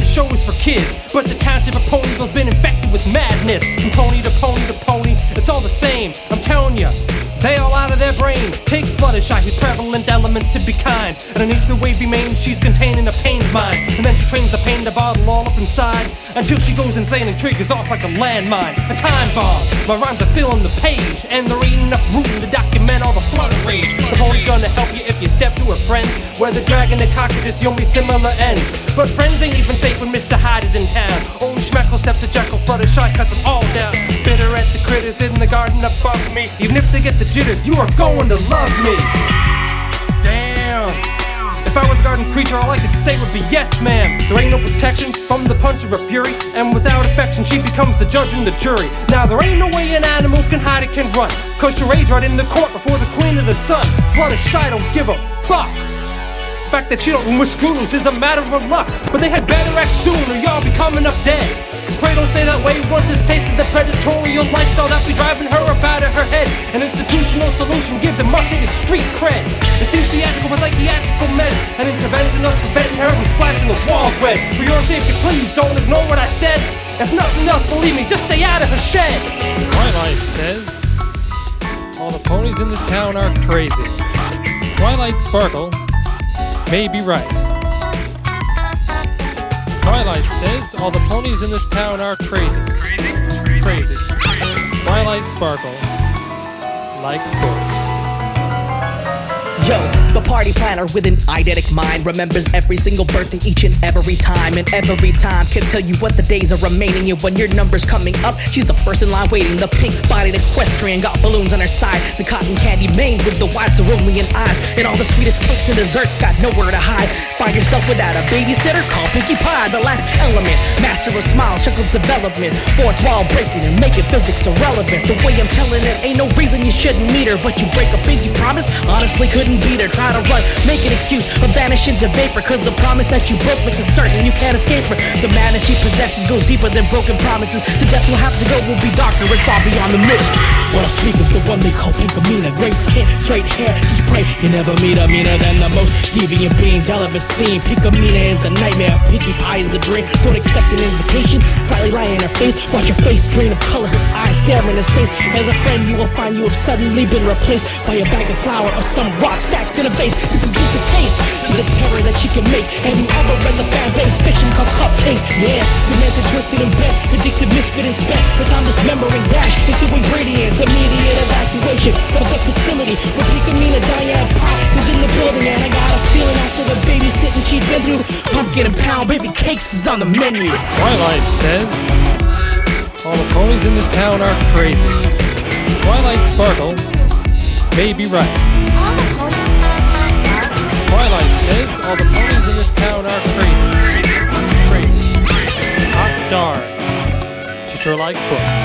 show is for kids, but the township of Ponyville's been infected with madness. From pony to pony to pony, it's all the same. I'm telling ya, they all out of their brain. Take Fluttershy, whose prevalent elements to be kind. Underneath the wavy mane, she's containing a pained mind. And then she trains the pain to bottle all up inside, until she goes insane and triggers off like a landmine. A time bomb. My rhymes are filling the page, and there ain't enough room to document all the flutter rage. The pony's gonna help you if you step to her friends. Where the dragon and cockroaches, you'll meet similar ends. But friends ain't even safe when Mr. Hyde is in town. Only Schmeckle step to Jekyll, Fluttershy cuts them all down. Bitter at the critters in the garden above me. Even if they get the jitters, you are going to love me. Damn. If I was a garden creature, all I could say would be yes, ma'am. There ain't no protection from the punch of her fury, and without affection, she becomes the judge and the jury. Now there ain't no way an animal can hide, it can run, 'cause she rage right in the court before the queen of the sun. Fluttershy don't give a fuck. The fact that she don't with screws is a matter of luck, but they had better act soon or y'all be coming up dead. Cause pray don't say that way once it's tasted the predatorial lifestyle that be driving her up out of her head. An institutional solution gives a much-needed street cred. It seems theatrical but like theatrical meds. An intervention of preventing her from splashing the walls red. For your safety, please don't ignore what I said. If nothing else, believe me, just stay out of her shed. Twilight says, all the ponies in this town are crazy. Twilight Sparkle may be right. Twilight says all the ponies in this town are crazy. Crazy. Twilight Sparkle likes books. Yo, the party planner with an eidetic mind remembers every single birthday each and every time can tell you what the days are remaining. And when your number's coming up, she's the first in line waiting. The pink-bodied equestrian got balloons on her side. The cotton candy maid with the wide cerulean eyes, and all the sweetest cakes and desserts got nowhere to hide. Find yourself without a babysitter? Call Pinkie Pie. The laugh element, master of smiles, chuckle development, fourth wall breaking and making physics irrelevant. The way I'm telling it, ain't no reason you shouldn't meet her, but you break a pinky promise, honestly couldn't beat her. Try to run, make an excuse, or vanish into vapor, cause the promise that you broke makes it certain you can't escape her. The madness she possesses goes deeper than broken promises. The depth we'll have to go will be darker and far beyond the mist. Well, speaker's the one they call Pinkamena. Great tint, straight hair, just pray you never meet her meaner than the most deviant beings y'all ever seen. Pinkamena is the nightmare, Pinkie Pie is the dream. Don't accept an invitation, slightly lie in her face. Watch her face drain of color, her eyes stare in his face. As a friend you will find you have suddenly been replaced by a bag of flour or some rock stacked in a vase. This is just a taste to the terror that she can make. Have you ever read the fan base fiction called Cupcakes? Yeah, demented, twisted, and bent, addicted, misfit, and spent. The time dismembering dash into ingredients, immediate evacuation of the facility where Pinkamena Diane Pie is in the building. And I got a feeling after the babysitting she'd been through, pumpkin and pound baby cakes is on the menu. Twilight says, all the ponies in this town are crazy. Twilight Sparkle may be right. Twilight says all the ponies in this town are crazy. Crazy. Hot darn. She sure likes books.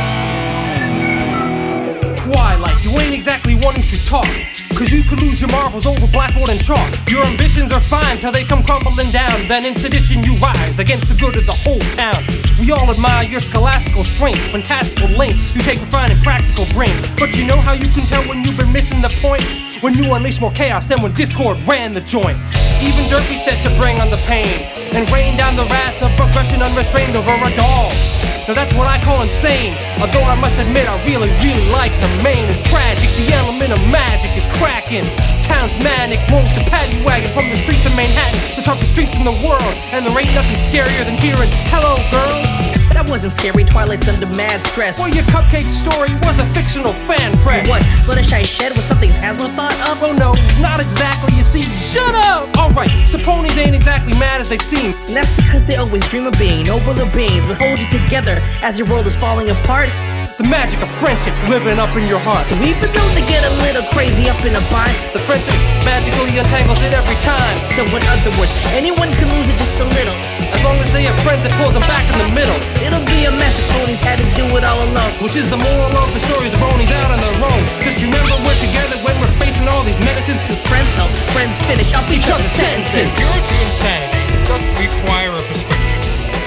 Twilight, you ain't exactly one who should talk, cause you could lose your marbles over blackboard and chalk. Your ambitions are fine till they come crumbling down. Then in sedition you rise against the good of the whole town. We all admire your scholastical strength, fantastical lengths you take refined and practical brains. But you know how you can tell when you've been missing the point? When you unleash more chaos than when Discord ran the joint. Even Derpy said to bring on the pain and rain down the wrath of progression unrestrained over a doll. Now that's what I call insane. Although I must admit I really, really like the main. It's tragic, the element of magic is cracking. Town's manic, rolls the paddy wagon from the streets of Manhattan, the toughest streets in the world. And there ain't nothing scarier than hearing, hello girls. That wasn't scary, Twilight's under mad stress. Well, your cupcake story was a fictional fan press. What, Fluttershy shed was something Asma thought of? Oh no, not exactly, you see, shut up! Alright, so ponies ain't exactly mad as they seem. And that's because they always dream of being nobler beings, but hold you together as your world is falling apart. The magic of friendship living up in your heart. So even though they get a little crazy up in a bind, the friendship magically untangles it every time. So in other words, anyone can lose it just a little, as long as they have friends that pulls them back in the middle. It'll be a mess if ponies had to do it all alone. Which is the moral of the story, the ponies out on their own. Just remember we're together when we're facing all these menaces. Cause friends help, friends finish up each other's sentences. Cure to insanity doesn't require a prescription.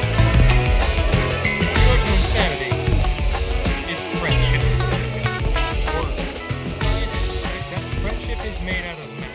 Cure to insanity is friendship. Or scientists predict that friendship is made out of